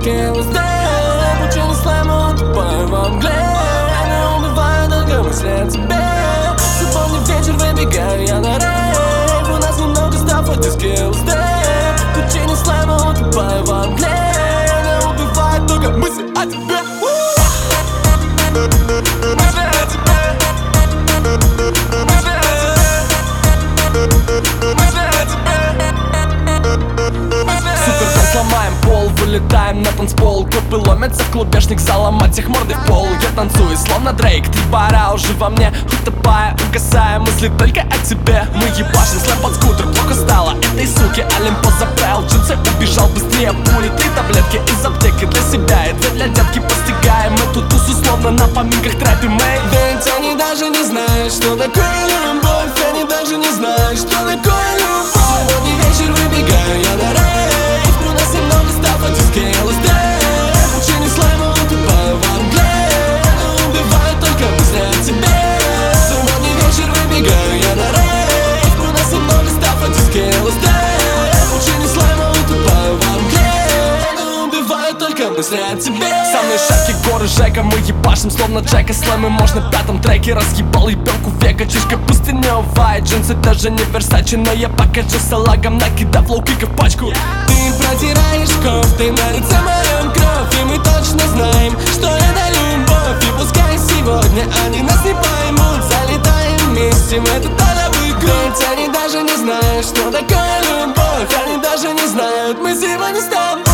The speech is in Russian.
диски ЛСД. Пучины слэма, утопаю во мгле. Не убиваю, только мысли о тебе. Субботний вечер, выбегаю я на рейв. У нас немного стафа, диски ЛСД. Пучины слэма, утопаю во мгле. Не убиваю, только мысли о тебе. Сломаем пол, вылетаем на танцпол. Копы ломятся в клубешник, заломать их морды в пол. Я танцую, словно Дрейк, 3 бара уже во мне. Утопая, угасая, мысли только о тебе. Мы ебашим, слэп под скутер, плохо стало этой суки. Олимпос заправил джинсы, убежал быстрее пули. 3 таблетки из аптеки для себя и 2 для детки. Постигаем эту тусу, словно на поминках трэпим мы. Ведь они даже не знают, что такое любовь. Они даже не знают, что такое любовь. Сегодня вечер, выбегаю я на рейв. Диски ЛСД, пучины слэма, утопаю во мгле. Не убиваю, только мысли о тебе. Сегодня вечер, выбегаю я на рейв. У нас немного стафа, диски ЛСД. Пучины слэма, утопаю во мгле. Не убиваю, только мысли о тебе. Самые шапки, горы, Жека, мы ебашим, словно Джека. Слэмы можно в 5-м треке. Разъебал ебенку века, чишка пустыневая. Джинсы даже не Версачи, но я покажу салагам, накидав лоу-кика в пачку. Ты протираешь кофтой на лице моем кровь. И мы точно знаем, что это любовь. И пускай сегодня они нас не поймут, залетаем вместе в этот адовый круг. Ведь они даже не знают, что такое любовь. Они даже не знают, мы сегодня с тобой.